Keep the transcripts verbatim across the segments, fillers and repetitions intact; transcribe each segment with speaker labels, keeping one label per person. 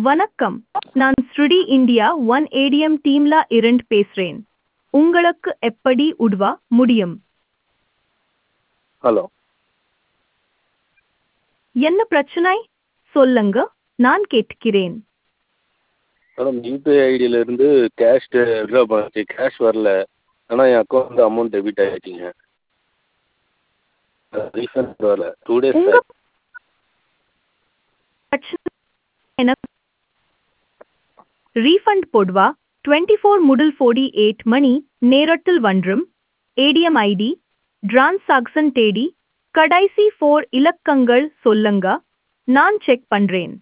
Speaker 1: வணக்கம். நான் ஸ்ருடி India one ATM டீம்ல இருந்து பேசுறேன். உங்களுக்கு எப்படி உதவ முடியும்?
Speaker 2: ஹலோ.
Speaker 1: என்ன பிரச்சனை? சொல்லுங்க, நான் கேட்கிறேன்.
Speaker 2: மேடம் யூபிஐ ஐடியிலேருந்து கேஷ் விட்ரா பண்ணிச்சு, கேஷ் வரல. ஆனால் என் அக்கௌண்ட் அமௌண்ட் டெபிட் ஆகிடுச்சிங்க. ரீஃபண்ட் வரல. டூ டேஸ்
Speaker 1: உங்க பிரச்சனை எனக்கு ரீஃபண்ட் போடுவா டுவெண்ட்டி ஃபோர் முதல் ஃபோர்ட்டி எயிட் மணி நேரத்தில் வந்துரும். ஏடிஎம் ஐடி, டிரான்சாக்சன் தேதி, கடைசி ஃபோர் இலக்கங்கள் சொல்லுங்க, நான் செக் பண்றேன்.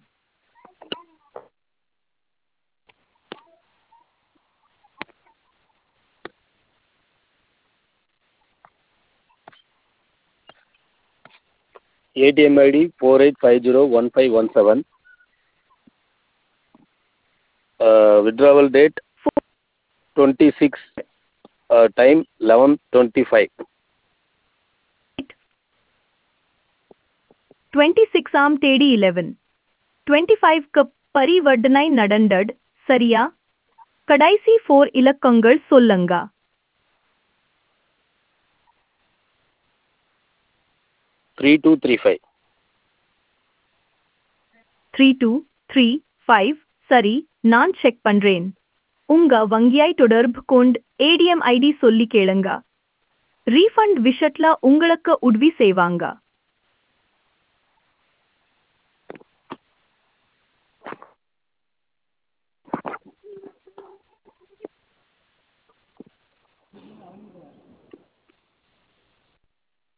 Speaker 2: ATM ID four eight five zero one five one seven. Withdrawal date twenty six, time eleven twenty five.
Speaker 1: Twenty six ஆம் தேதி இலெவன் டுவெண்ட்டி ஃபைவ்க்கு பரிவர்த்தனை நடந்தது, சரியா? கடைசி ஃபோர் இலக்கங்கள் சொல்லுங்க.
Speaker 2: Three two three five.
Speaker 1: Three two three five, சரி, நான் செக் பண்றேன். உங்க வங்கியாய் தொடர்பு கொண்டு ஏடிஎம் ஐடி சொல்லி கேளுங்க. ரீஃபண்ட் விஷயத்துல உங்களுக்கு உதவி செய்வாங்க.